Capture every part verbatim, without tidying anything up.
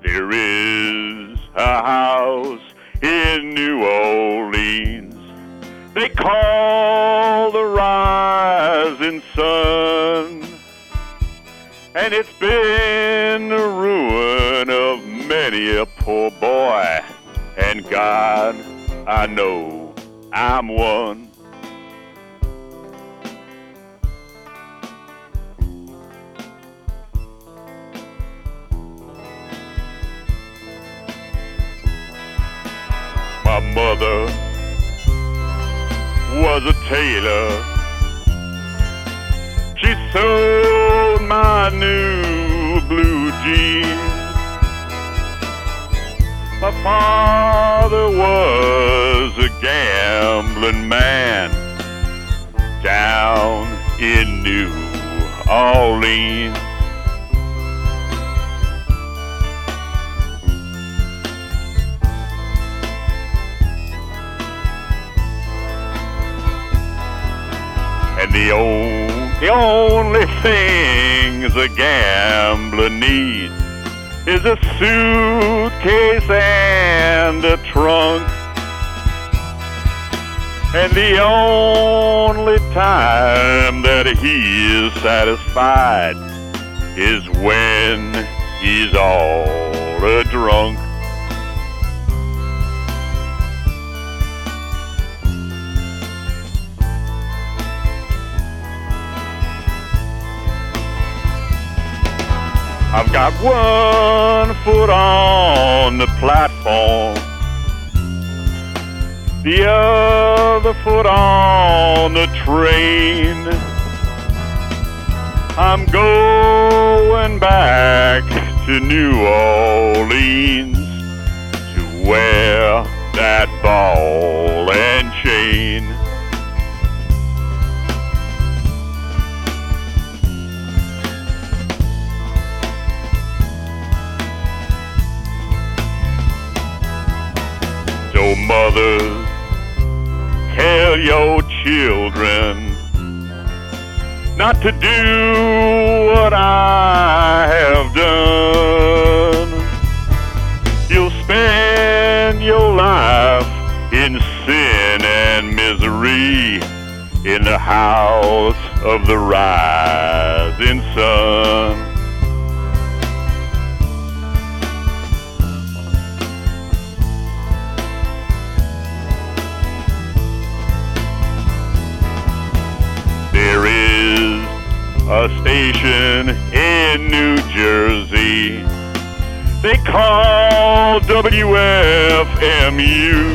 There is a house in New Orleans they call the rising sun, and it's been the ruin of many a poor boy, and God, I know I'm one. My mother was a tailor. She sewed my new blue jeans. My father was a gambling man down in New Orleans. And the, old, the only things a gambler needs is a suitcase and a trunk. And the only time that he is satisfied is when he's all a drunk. I've got one foot on the platform, the other foot on the train. I'm going back to New Orleans to wear that ball and chain. So mothers, tell your children not to do what I have done. You'll spend your life in sin and misery in the house of the rising sun. There is a station in New Jersey they call W F M U.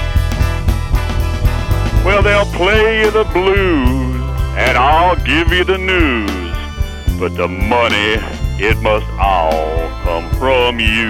Well, they'll play you the blues and I'll give you the news, but the money, it must all come from you.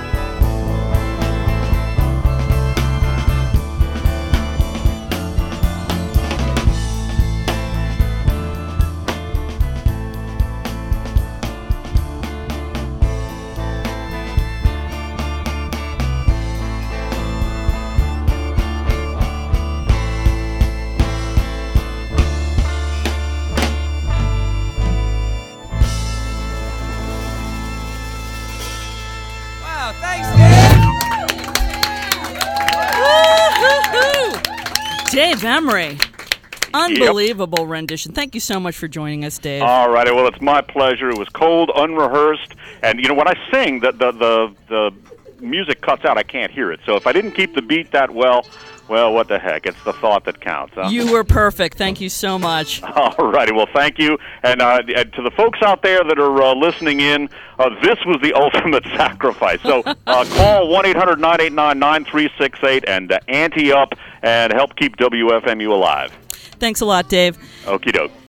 Dave Emery. Unbelievable yep. rendition. Thank you so much for joining us, Dave. All righty. Well, it's my pleasure. It was cold, unrehearsed, and you know when I sing, the the the, the music cuts out. I can't hear it. So if I didn't keep the beat that well, well, what the heck? It's the thought that counts. Huh? You were perfect. Thank you so much. All righty. Well, thank you, and uh, to the folks out there that are uh, listening in, uh, this was the ultimate sacrifice. So uh, call one eight hundred nine eight nine nine three six eight and uh, ante up and help keep W F M U alive. Thanks a lot, Dave. Okie doke.